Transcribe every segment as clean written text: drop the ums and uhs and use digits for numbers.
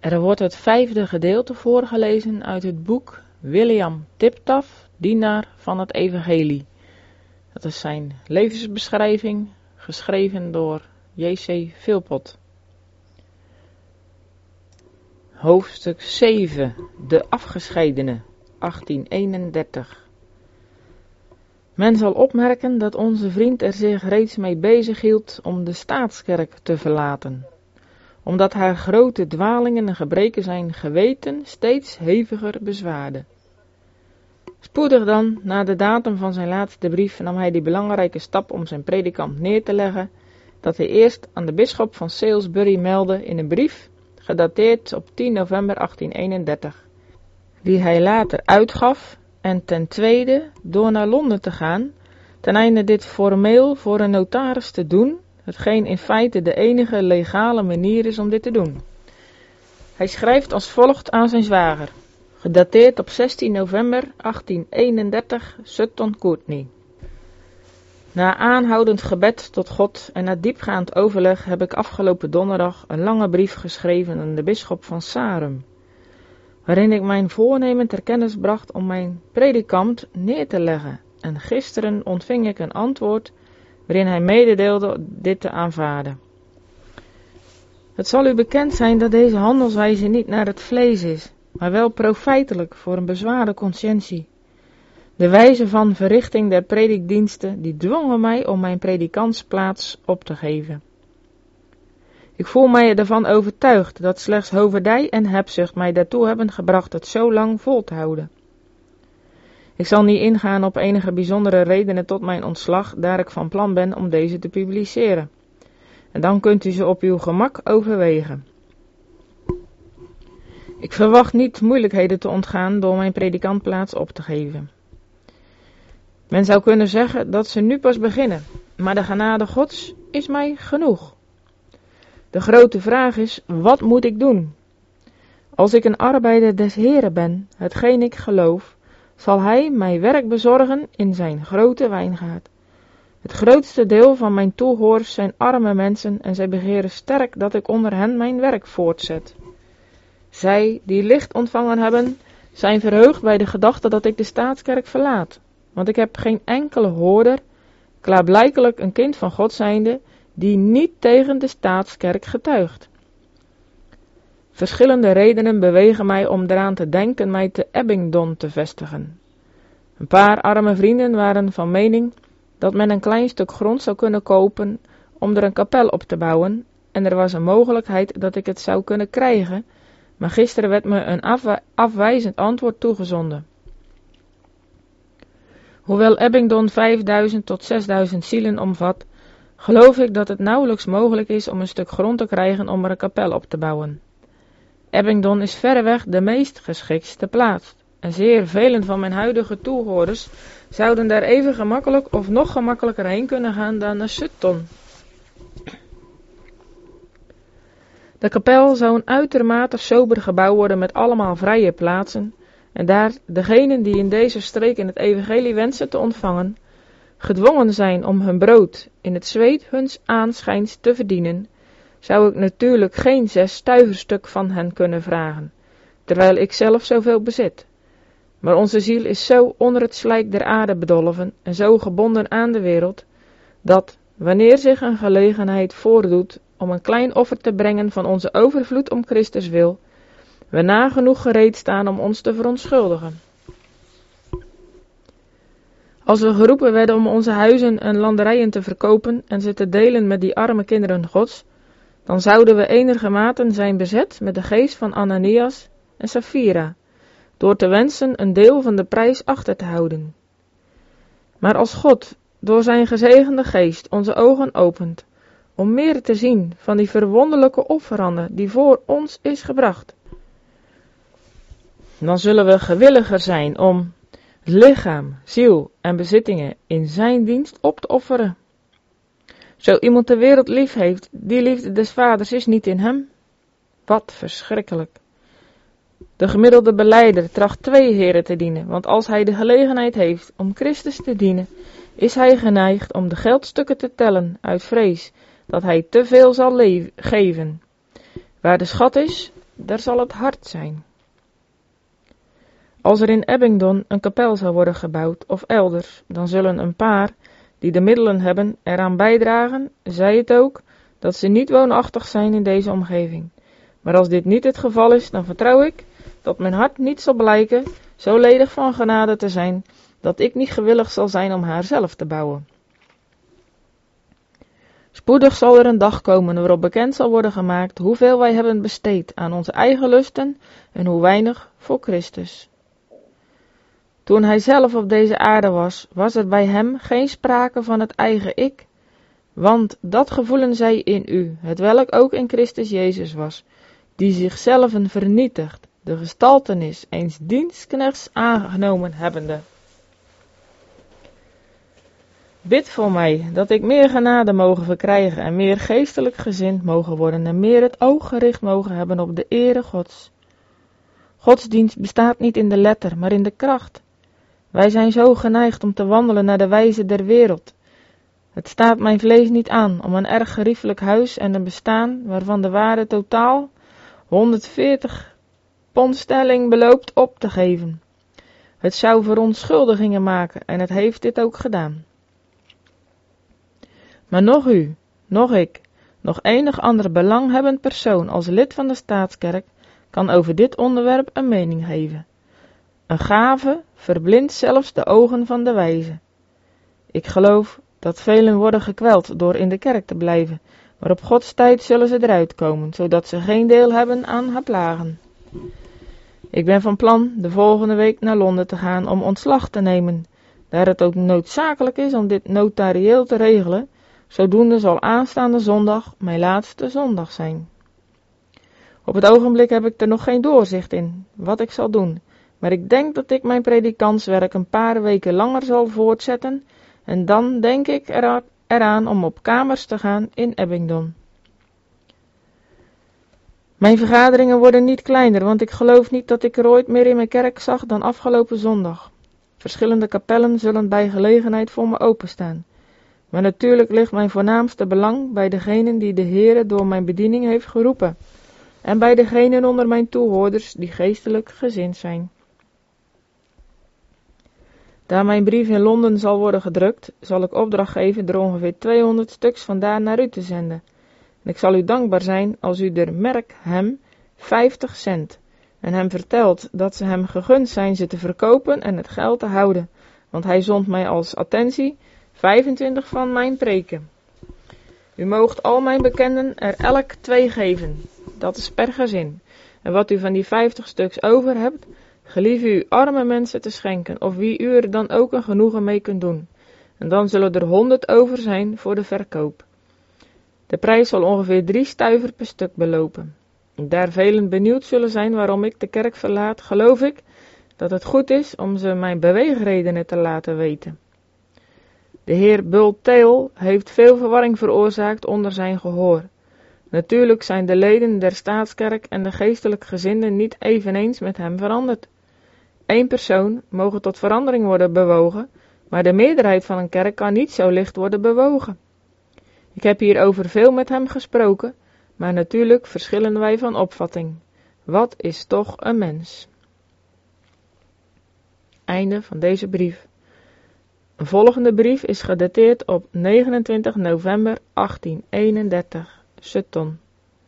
Er wordt het 5e gedeelte voorgelezen uit het boek William Tiptaf, dienaar van het Evangelie. Dat is zijn levensbeschrijving, geschreven door J.C. Philpott. Hoofdstuk 7, de afgescheidene, 1831. Men zal opmerken dat onze vriend er zich reeds mee bezig hield om de staatskerk te verlaten, omdat haar grote dwalingen en gebreken zijn geweten steeds heviger bezwaarde. Spoedig dan, na de datum van zijn laatste brief, nam hij die belangrijke stap om zijn predikant neer te leggen, dat hij eerst aan de bisschop van Salisbury meldde in een brief, gedateerd op 10 november 1831, die hij later uitgaf, en ten tweede door naar Londen te gaan, ten einde dit formeel voor een notaris te doen, hetgeen in feite de enige legale manier is om dit te doen. Hij schrijft als volgt aan zijn zwager, gedateerd op 16 november 1831, Sutton Courtenay. Na aanhoudend gebed tot God en na diepgaand overleg heb ik afgelopen donderdag een lange brief geschreven aan de bisschop van Sarum, waarin ik mijn voornemen ter kennis bracht om mijn predikant neer te leggen, en gisteren ontving ik een antwoord waarin hij mededeelde dit te aanvaarden. Het zal u bekend zijn dat deze handelswijze niet naar het vlees is, maar wel profijtelijk voor een bezwaarde conscientie. De wijze van verrichting der predikdiensten die dwongen mij om mijn predikantsplaats op te geven. Ik voel mij ervan overtuigd dat slechts hoverdij en hebzucht mij daartoe hebben gebracht het zo lang vol te houden. Ik zal niet ingaan op enige bijzondere redenen tot mijn ontslag, daar ik van plan ben om deze te publiceren. En dan kunt u ze op uw gemak overwegen. Ik verwacht niet moeilijkheden te ontgaan door mijn predikantplaats op te geven. Men zou kunnen zeggen dat ze nu pas beginnen, maar de genade Gods is mij genoeg. De grote vraag is, wat moet ik doen? Als ik een arbeider des Heren ben, hetgeen ik geloof, zal hij mij werk bezorgen in zijn grote wijngaard. Het grootste deel van mijn toehoorders zijn arme mensen en zij begeren sterk dat ik onder hen mijn werk voortzet. Zij, die licht ontvangen hebben, zijn verheugd bij de gedachte dat ik de staatskerk verlaat, want ik heb geen enkele hoorder, klaarblijkelijk een kind van God zijnde, die niet tegen de staatskerk getuigt. Verschillende redenen bewegen mij om eraan te denken mij te Abingdon te vestigen. Een paar arme vrienden waren van mening dat men een klein stuk grond zou kunnen kopen om er een kapel op te bouwen, en er was een mogelijkheid dat ik het zou kunnen krijgen, maar gisteren werd me een afwijzend antwoord toegezonden. Hoewel Abingdon 5000 tot 6000 zielen omvat, geloof ik dat het nauwelijks mogelijk is om een stuk grond te krijgen om er een kapel op te bouwen. Abingdon is verreweg de meest geschiktste plaats, en zeer velen van mijn huidige toehoorders zouden daar even gemakkelijk of nog gemakkelijker heen kunnen gaan dan naar Sutton. De kapel zou een uitermate sober gebouw worden met allemaal vrije plaatsen, en daar degenen die in deze streek in het evangelie wensen te ontvangen, gedwongen zijn om hun brood in het zweet huns aanschijns te verdienen, zou ik natuurlijk geen 6 stuiverstuk van hen kunnen vragen, terwijl ik zelf zoveel bezit. Maar onze ziel is zo onder het slijk der aarde bedolven en zo gebonden aan de wereld, dat, wanneer zich een gelegenheid voordoet om een klein offer te brengen van onze overvloed om Christus wil, we nagenoeg gereed staan om ons te verontschuldigen. Als we geroepen werden om onze huizen en landerijen te verkopen en ze te delen met die arme kinderen Gods, dan zouden we enigermate zijn bezet met de geest van Ananias en Safira, door te wensen een deel van de prijs achter te houden. Maar als God door zijn gezegende geest onze ogen opent, om meer te zien van die verwonderlijke offeranden die voor ons is gebracht, dan zullen we gewilliger zijn om lichaam, ziel en bezittingen in zijn dienst op te offeren. Zo iemand de wereld lief heeft, die liefde des vaders is niet in hem. Wat verschrikkelijk. De gemiddelde belijder tracht 2 heren te dienen, want als hij de gelegenheid heeft om Christus te dienen, is hij geneigd om de geldstukken te tellen uit vrees dat hij te veel zal geven. Waar de schat is, daar zal het hart zijn. Als er in Abingdon een kapel zou worden gebouwd of elders, dan zullen een paar die de middelen hebben eraan bijdragen, zij het ook, dat ze niet woonachtig zijn in deze omgeving. Maar als dit niet het geval is, dan vertrouw ik dat mijn hart niet zal blijken zo ledig van genade te zijn, dat ik niet gewillig zal zijn om haar zelf te bouwen. Spoedig zal er een dag komen waarop bekend zal worden gemaakt hoeveel wij hebben besteed aan onze eigen lusten en hoe weinig voor Christus. Toen hij zelf op deze aarde was, was er bij hem geen sprake van het eigen ik, want dat gevoelen zij in u, hetwelk ook in Christus Jezus was, die zichzelf vernietigt, de gestaltenis eens dienstknechts aangenomen hebbende. Bid voor mij, dat ik meer genade mogen verkrijgen en meer geestelijk gezind mogen worden en meer het oog gericht mogen hebben op de ere Gods. Godsdienst bestaat niet in de letter, maar in de kracht. Wij zijn zo geneigd om te wandelen naar de wijze der wereld. Het staat mijn vlees niet aan om een erg geriefelijk huis en een bestaan waarvan de waarde totaal 140 pond sterling beloopt op te geven. Het zou verontschuldigingen maken en het heeft dit ook gedaan. Maar nog u, nog ik, nog enig ander belanghebbend persoon als lid van de staatskerk kan over dit onderwerp een mening geven. Een gave verblindt zelfs de ogen van de wijze. Ik geloof dat velen worden gekweld door in de kerk te blijven, maar op Gods tijd zullen ze eruit komen, zodat ze geen deel hebben aan haar plagen. Ik ben van plan de volgende week naar Londen te gaan om ontslag te nemen, daar het ook noodzakelijk is om dit notarieel te regelen. Zodoende zal aanstaande zondag mijn laatste zondag zijn. Op het ogenblik heb ik er nog geen doorzicht in, wat ik zal doen, maar ik denk dat ik mijn predikantswerk een paar weken langer zal voortzetten en dan denk ik eraan om op kamers te gaan in Abingdon. Mijn vergaderingen worden niet kleiner, want ik geloof niet dat ik er ooit meer in mijn kerk zag dan afgelopen zondag. Verschillende kapellen zullen bij gelegenheid voor me openstaan. Maar natuurlijk ligt mijn voornaamste belang bij degenen die de Heere door mijn bediening heeft geroepen en bij degenen onder mijn toehoorders die geestelijk gezind zijn. Daar mijn brief in Londen zal worden gedrukt, zal ik opdracht geven er ongeveer 200 stuks vandaar naar u te zenden. En ik zal u dankbaar zijn als u er merk hem 50 cent en hem vertelt dat ze hem gegund zijn ze te verkopen en het geld te houden, want hij zond mij als attentie 25 van mijn preken. U moogt al mijn bekenden er elk 2 geven, dat is per gezin. En wat u van die 50 stuks over hebt, gelief u arme mensen te schenken, of wie u er dan ook een genoegen mee kunt doen. En dan zullen er 100 over zijn voor de verkoop. De prijs zal ongeveer 3 stuiver per stuk belopen. Daar velen benieuwd zullen zijn waarom ik de kerk verlaat, geloof ik dat het goed is om ze mijn beweegredenen te laten weten. De heer Bultale heeft veel verwarring veroorzaakt onder zijn gehoor. Natuurlijk zijn de leden der staatskerk en de geestelijk gezinden niet eveneens met hem veranderd. 1 persoon moge tot verandering worden bewogen, maar de meerderheid van een kerk kan niet zo licht worden bewogen. Ik heb hierover veel met hem gesproken, maar natuurlijk verschillen wij van opvatting. Wat is toch een mens? Einde van deze brief. Een volgende brief is gedateerd op 29 november 1831, Sutton.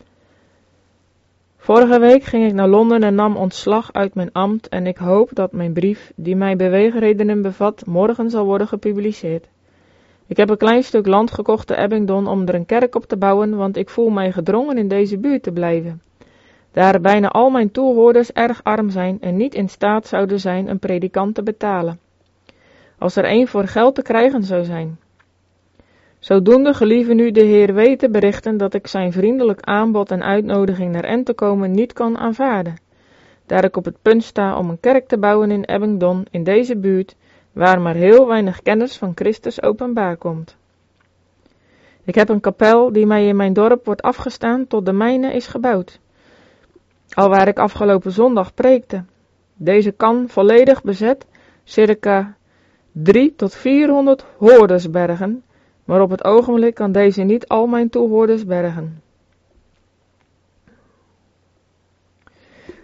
Vorige week ging ik naar Londen en nam ontslag uit mijn ambt en ik hoop dat mijn brief, die mijn beweegredenen bevat, morgen zal worden gepubliceerd. Ik heb een klein stuk land gekocht te Abingdon om er een kerk op te bouwen, want ik voel mij gedrongen in deze buurt te blijven. Daar bijna al mijn toehoorders erg arm zijn en niet in staat zouden zijn een predikant te betalen. Als er een voor geld te krijgen zou zijn. Zodoende gelieve nu de Heer weten berichten dat ik zijn vriendelijk aanbod en uitnodiging naar en te komen niet kan aanvaarden. Daar ik op het punt sta om een kerk te bouwen in Abingdon, in deze buurt, waar maar heel weinig kennis van Christus openbaar komt. Ik heb een kapel die mij in mijn dorp wordt afgestaan tot de mijne is gebouwd. Alwaar ik afgelopen zondag preekte. Deze kan volledig bezet, circa 300 tot 400 hoorders bergen, maar op het ogenblik kan deze niet al mijn toehoorders bergen.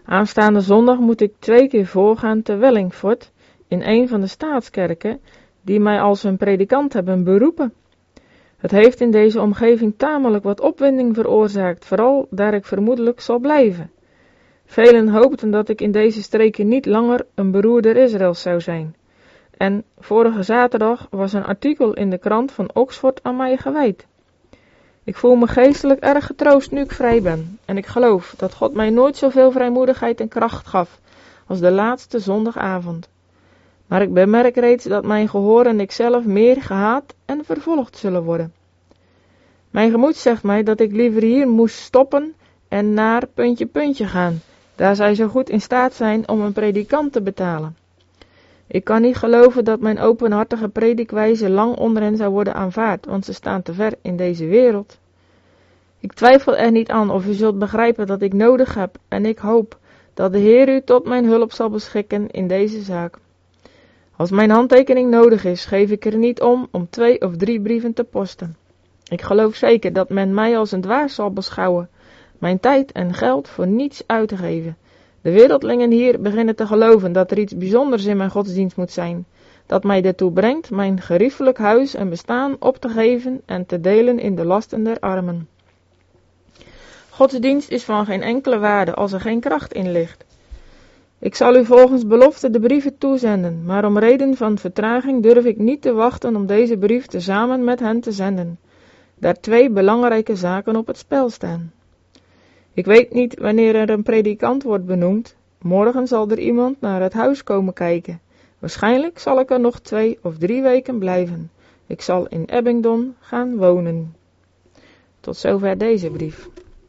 Aanstaande zondag moet ik 2 keer voorgaan te Wellingford in een van de staatskerken die mij als hun predikant hebben beroepen. Het heeft in deze omgeving tamelijk wat opwinding veroorzaakt, vooral daar ik vermoedelijk zal blijven. Velen hoopten dat ik in deze streken niet langer een beroerder Israëls zou zijn. En vorige zaterdag was een artikel in de krant van Oxford aan mij gewijd. Ik voel me geestelijk erg getroost nu ik vrij ben. En ik geloof dat God mij nooit zoveel vrijmoedigheid en kracht gaf als de laatste zondagavond. Maar ik bemerk reeds dat mijn gehoor en ikzelf meer gehaat en vervolgd zullen worden. Mijn gemoed zegt mij dat ik liever hier moest stoppen en naar ... gaan, daar zij zo goed in staat zijn om een predikant te betalen. Ik kan niet geloven dat mijn openhartige predikwijze lang onder hen zou worden aanvaard, want ze staan te ver in deze wereld. Ik twijfel er niet aan of u zult begrijpen dat ik nodig heb en ik hoop dat de Heer u tot mijn hulp zal beschikken in deze zaak. Als mijn handtekening nodig is, geef ik er niet om 2 of 3 brieven te posten. Ik geloof zeker dat men mij als een dwaas zal beschouwen, mijn tijd en geld voor niets uit te geven. De wereldlingen hier beginnen te geloven dat er iets bijzonders in mijn godsdienst moet zijn, dat mij ertoe brengt mijn geriefelijk huis en bestaan op te geven en te delen in de lasten der armen. Godsdienst is van geen enkele waarde als er geen kracht in ligt. Ik zal u volgens belofte de brieven toezenden, maar om reden van vertraging durf ik niet te wachten om deze brief tezamen met hen te zenden, daar 2 belangrijke zaken op het spel staan. Ik weet niet wanneer er een predikant wordt benoemd. Morgen zal er iemand naar het huis komen kijken. Waarschijnlijk zal ik er nog 2 of 3 weken blijven. Ik zal in Abingdon gaan wonen. Tot zover deze brief.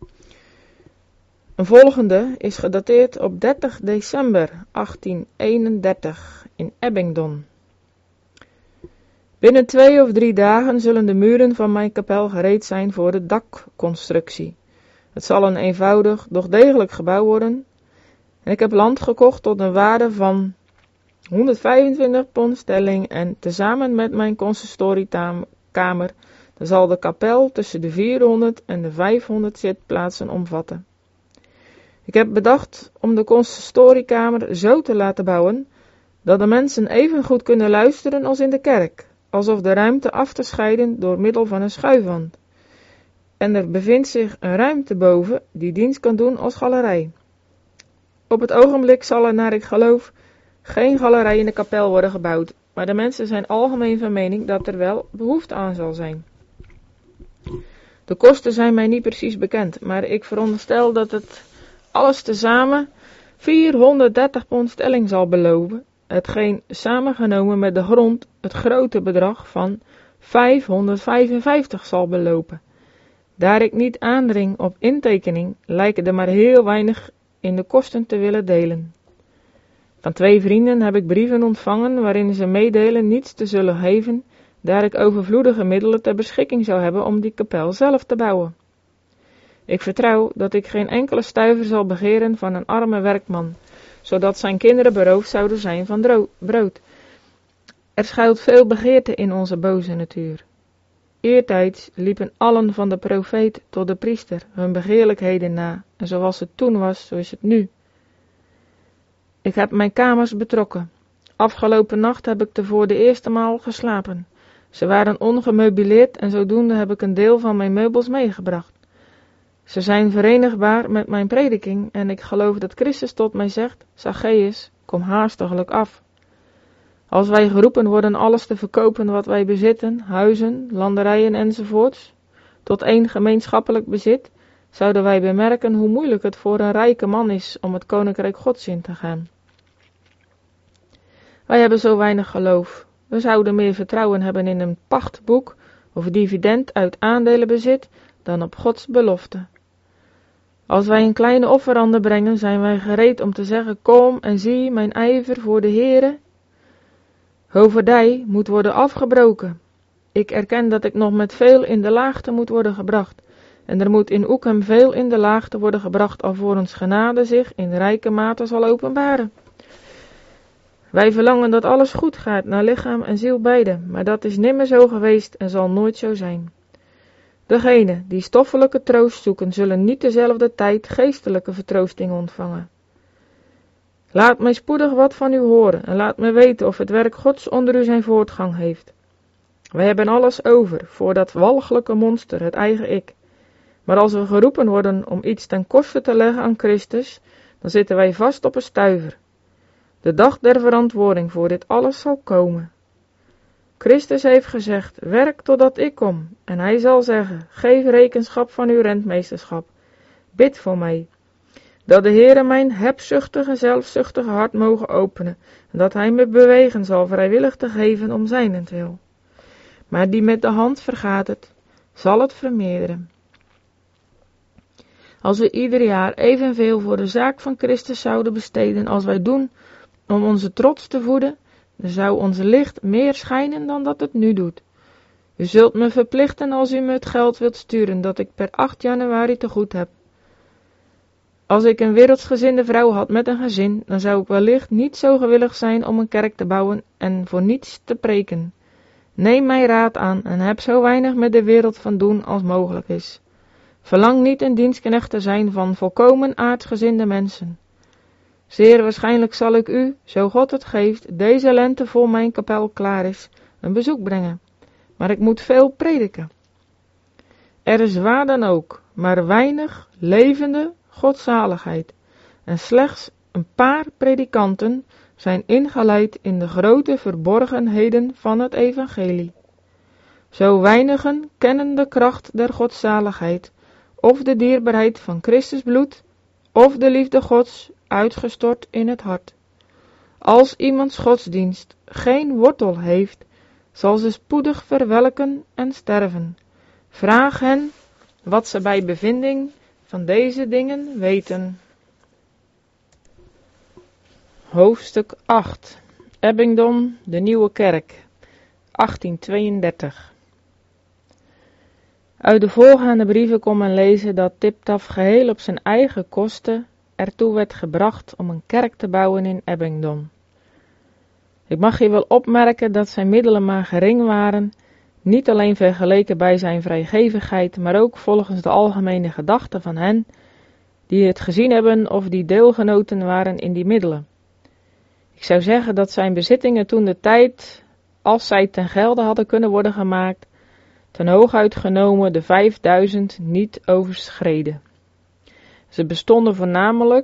Een volgende is gedateerd op 30 december 1831 in Abingdon. Binnen 2 of 3 dagen zullen de muren van mijn kapel gereed zijn voor de dakconstructie. Het zal een eenvoudig, doch degelijk gebouw worden. En ik heb land gekocht tot een waarde van 125 pond sterling en tezamen met mijn consistoriekamer zal de kapel tussen de 400 en de 500 zitplaatsen omvatten. Ik heb bedacht om de consistoriekamer zo te laten bouwen dat de mensen even goed kunnen luisteren als in de kerk, alsof de ruimte af te scheiden door middel van een schuifwand. En er bevindt zich een ruimte boven die dienst kan doen als galerij. Op het ogenblik zal er, naar ik geloof, geen galerij in de kapel worden gebouwd, maar de mensen zijn algemeen van mening dat er wel behoefte aan zal zijn. De kosten zijn mij niet precies bekend, maar ik veronderstel dat het alles tezamen 430 pond sterling zal beloven, hetgeen samengenomen met de grond het grote bedrag van 555 zal belopen. Daar ik niet aandring op intekening, lijken er maar heel weinig in de kosten te willen delen. Van 2 vrienden heb ik brieven ontvangen waarin ze meedelen niets te zullen geven, daar ik overvloedige middelen ter beschikking zou hebben om die kapel zelf te bouwen. Ik vertrouw dat ik geen enkele stuiver zal begeren van een arme werkman, zodat zijn kinderen beroofd zouden zijn van brood. Er schuilt veel begeerte in onze boze natuur. Eertijds liepen allen van de profeet tot de priester hun begeerlijkheden na, en zoals het toen was, zo is het nu. Ik heb mijn kamers betrokken. Afgelopen nacht heb ik er voor de eerste maal geslapen. Ze waren ongemeubileerd en zodoende heb ik een deel van mijn meubels meegebracht. Ze zijn verenigbaar met mijn prediking en ik geloof dat Christus tot mij zegt, Zacchaeus, kom haastiglijk af. Als wij geroepen worden alles te verkopen wat wij bezitten, huizen, landerijen enzovoorts, tot één gemeenschappelijk bezit, zouden wij bemerken hoe moeilijk het voor een rijke man is om het koninkrijk Gods in te gaan. Wij hebben zo weinig geloof. We zouden meer vertrouwen hebben in een pachtboek of dividend uit aandelenbezit dan op Gods belofte. Als wij een kleine offerande brengen, zijn wij gereed om te zeggen, kom en zie mijn ijver voor de Heere. Hoverdij moet worden afgebroken. Ik erken dat ik nog met veel in de laagte moet worden gebracht. En er moet in Oekem veel in de laagte worden gebracht, alvorens genade zich in rijke mate zal openbaren. Wij verlangen dat alles goed gaat, naar lichaam en ziel beide, maar dat is nimmer zo geweest en zal nooit zo zijn. Degenen die stoffelijke troost zoeken, zullen niet dezelfde tijd geestelijke vertroosting ontvangen. Laat mij spoedig wat van u horen en laat mij weten of het werk Gods onder u zijn voortgang heeft. Wij hebben alles over voor dat walgelijke monster, het eigen ik. Maar als we geroepen worden om iets ten koste te leggen aan Christus, dan zitten wij vast op een stuiver. De dag der verantwoording voor dit alles zal komen. Christus heeft gezegd, werk totdat ik kom. En hij zal zeggen, geef rekenschap van uw rentmeesterschap. Bid voor mij. Dat de Heere mijn hebzuchtige, zelfzuchtige hart mogen openen. En dat hij me bewegen zal vrijwillig te geven om zijnentwil. Maar die met de hand vergaat het, zal het vermeerderen. Als we ieder jaar evenveel voor de zaak van Christus zouden besteden als wij doen om onze trots te voeden, dan zou onze licht meer schijnen dan dat het nu doet. U zult me verplichten als u me het geld wilt sturen dat ik per 8 januari te goed heb. Als ik een wereldsgezinde vrouw had met een gezin, dan zou ik wellicht niet zo gewillig zijn om een kerk te bouwen en voor niets te preken. Neem mijn raad aan en heb zo weinig met de wereld van doen als mogelijk is. Verlang niet een dienstknecht te zijn van volkomen aardsgezinde mensen. Zeer waarschijnlijk zal ik u, zo God het geeft, deze lente voor mijn kapel klaar is, een bezoek brengen. Maar ik moet veel prediken. Er is waar dan ook, maar weinig levende godzaligheid. En slechts een paar predikanten zijn ingeleid in de grote verborgenheden van het evangelie. Zo weinigen kennen de kracht der godzaligheid, of de dierbaarheid van Christus bloed, of de liefde Gods uitgestort in het hart. Als iemands godsdienst geen wortel heeft, zal ze spoedig verwelken en sterven. Vraag hen wat ze bij bevinding van deze dingen weten. Hoofdstuk 8. Abingdon, de Nieuwe Kerk, 1832. Uit de voorgaande brieven kon men lezen dat Tiptaf geheel op zijn eigen kosten ertoe werd gebracht om een kerk te bouwen in Abingdon. Ik mag hier wel opmerken dat zijn middelen maar gering waren, niet alleen vergeleken bij zijn vrijgevigheid, maar ook volgens de algemene gedachten van hen die het gezien hebben of die deelgenoten waren in die middelen. Ik zou zeggen dat zijn bezittingen toen de tijd, als zij ten gelde hadden kunnen worden gemaakt, ten hooguit genomen de 5000 niet overschreden. Ze bestonden voornamelijk